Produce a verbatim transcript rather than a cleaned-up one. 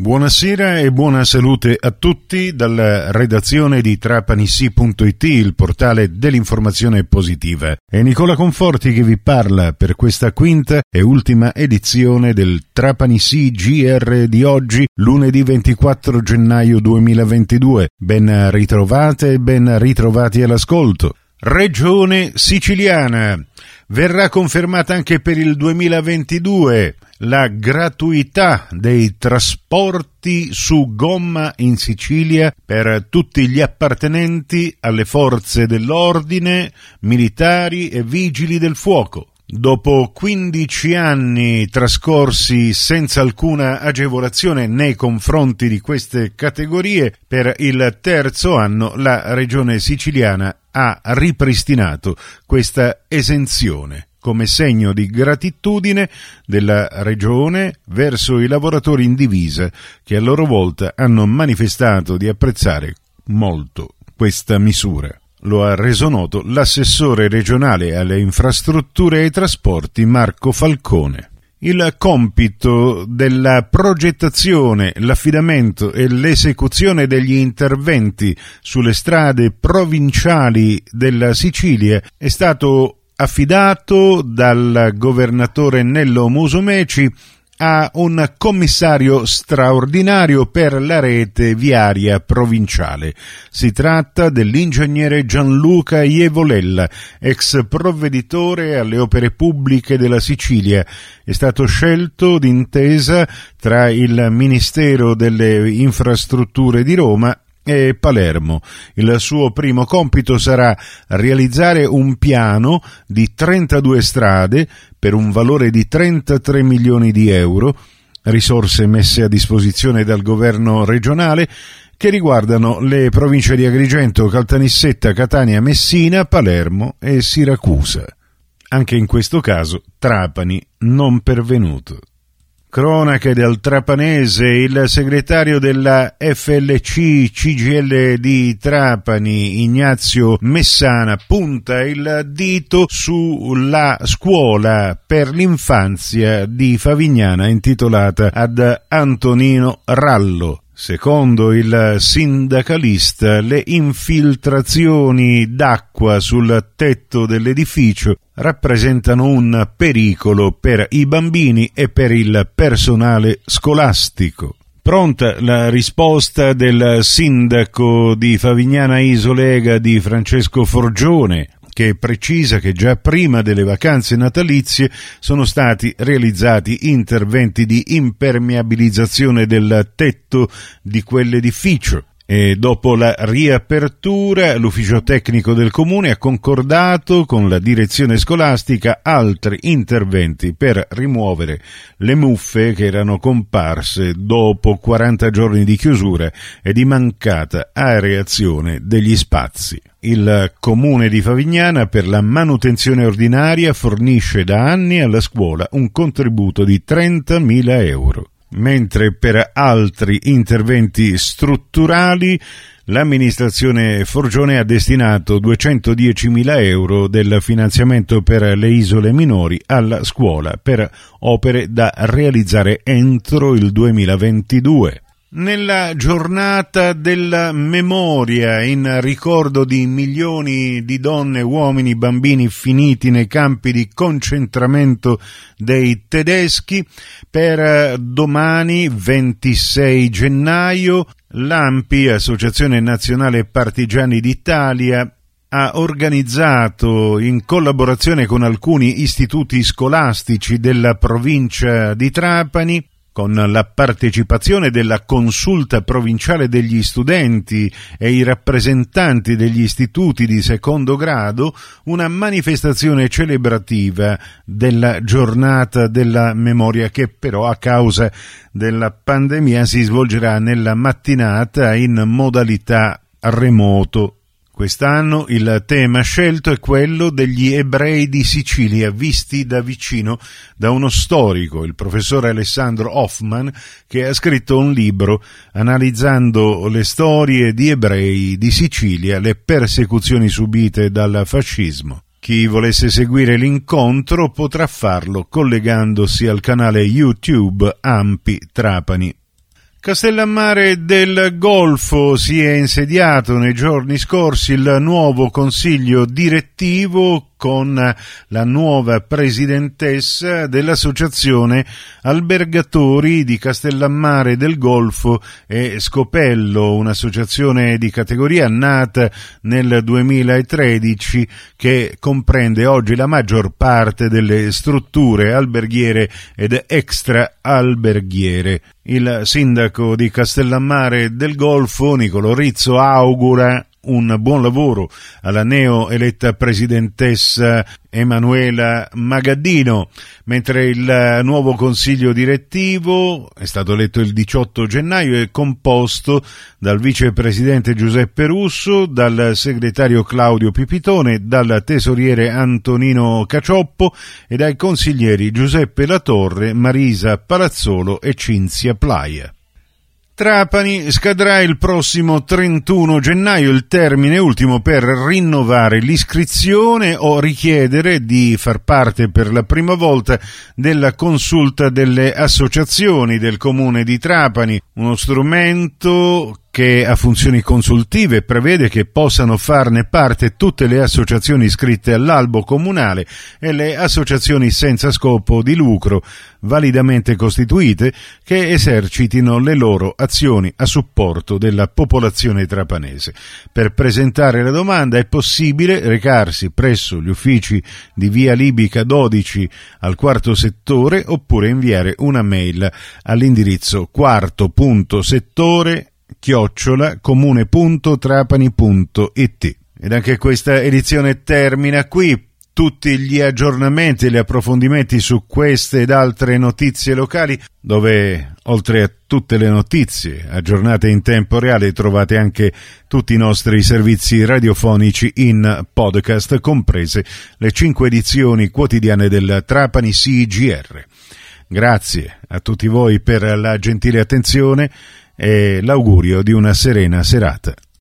Buonasera e buona salute a tutti dalla redazione di Trapanisi punto it, il portale dell'informazione positiva. È Nicola Conforti che vi parla per questa quinta e ultima edizione del Trapanisi G R di oggi, lunedì ventiquattro gennaio duemilaventidue. Ben ritrovate e ben ritrovati all'ascolto. Regione siciliana. Verrà confermata anche per il duemilaventidue la gratuità dei trasporti su gomma in Sicilia per tutti gli appartenenti alle forze dell'ordine, militari e vigili del fuoco. Dopo quindici anni trascorsi senza alcuna agevolazione nei confronti di queste categorie, per il terzo anno la Regione siciliana ha ripristinato questa esenzione come segno di gratitudine della Regione verso i lavoratori in divisa che a loro volta hanno manifestato di apprezzare molto questa misura. Lo ha reso noto l'assessore regionale alle infrastrutture e ai trasporti Marco Falcone. Il compito della progettazione, l'affidamento e l'esecuzione degli interventi sulle strade provinciali della Sicilia è stato affidato dal governatore Nello Musumeci a un commissario straordinario per la rete viaria provinciale. Si tratta dell'ingegnere Gianluca Ievolella, ex provveditore alle opere pubbliche della Sicilia. È stato scelto d'intesa tra il Ministero delle Infrastrutture di Roma e Palermo. Il suo primo compito sarà realizzare un piano di trentadue strade per un valore di trentatré milioni di euro, risorse messe a disposizione dal governo regionale, che riguardano le province di Agrigento, Caltanissetta, Catania, Messina, Palermo e Siracusa. Anche in questo caso Trapani non pervenuto. Cronache del Trapanese. Il segretario della F L C C G I L di Trapani, Ignazio Messana, punta il dito sulla scuola per l'infanzia di Favignana intitolata ad Antonino Rallo. Secondo il sindacalista, le infiltrazioni d'acqua sul tetto dell'edificio rappresentano un pericolo per i bambini e per il personale scolastico. Pronta la risposta del sindaco di Favignana Isolega di Francesco Forgione, che precisa che già prima delle vacanze natalizie sono stati realizzati interventi di impermeabilizzazione del tetto di quell'edificio. E dopo la riapertura l'ufficio tecnico del comune ha concordato con la direzione scolastica altri interventi per rimuovere le muffe che erano comparse dopo quaranta giorni di chiusura e di mancata areazione degli spazi. Il comune di Favignana per la manutenzione ordinaria fornisce da anni alla scuola un contributo di trentamila euro. Mentre per altri interventi strutturali l'amministrazione Forgione ha destinato duecentodiecimila euro del finanziamento per le isole minori alla scuola per opere da realizzare entro il duemilaventidue. Nella giornata della memoria in ricordo di milioni di donne, uomini, bambini finiti nei campi di concentramento dei tedeschi, per domani ventisei gennaio l'A N P I, Associazione Nazionale Partigiani d'Italia, ha organizzato in collaborazione con alcuni istituti scolastici della provincia di Trapani, con la partecipazione della consulta provinciale degli studenti e i rappresentanti degli istituti di secondo grado, una manifestazione celebrativa della giornata della memoria che però a causa della pandemia si svolgerà nella mattinata in modalità remoto. Quest'anno il tema scelto è quello degli ebrei di Sicilia, visti da vicino da uno storico, il professore Alessandro Hoffman, che ha scritto un libro analizzando le storie di ebrei di Sicilia, le persecuzioni subite dal fascismo. Chi volesse seguire l'incontro potrà farlo collegandosi al canale YouTube A M P I Trapani. Castellammare del Golfo si è insediato nei giorni scorsi il nuovo consiglio direttivo con la nuova presidentessa dell'Associazione Albergatori di Castellammare del Golfo e Scopello, un'associazione di categoria nata nel duemilatredici che comprende oggi la maggior parte delle strutture alberghiere ed extra alberghiere. Il sindaco di Castellammare del Golfo, Nicolò Rizzo, augura un buon lavoro alla neo-eletta presidentessa Emanuela Magaddino, mentre il nuovo consiglio direttivo, è stato eletto il diciotto gennaio, è composto dal vicepresidente Giuseppe Russo, dal segretario Claudio Pipitone, dal tesoriere Antonino Cacioppo e dai consiglieri Giuseppe Latorre, Marisa Palazzolo e Cinzia Plaia. Trapani scadrà il prossimo trentuno gennaio, il termine ultimo per rinnovare l'iscrizione o richiedere di far parte per la prima volta della consulta delle associazioni del comune di Trapani, uno strumento che ha funzioni consultive e prevede che possano farne parte tutte le associazioni iscritte all'albo comunale e le associazioni senza scopo di lucro validamente costituite che esercitino le loro azioni a supporto della popolazione trapanese. Per presentare la domanda è possibile recarsi presso gli uffici di via Libica dodici al quarto settore oppure inviare una mail all'indirizzo quarto punto settore chiocciola comune punto trapani punto it. Ed anche questa edizione termina qui. Tutti gli aggiornamenti e gli approfondimenti su queste ed altre notizie locali, dove oltre a tutte le notizie aggiornate in tempo reale trovate anche tutti i nostri servizi radiofonici in podcast, comprese le cinque edizioni quotidiane del Trapani C G R. Grazie a tutti voi per la gentile attenzione e l'augurio di una serena serata.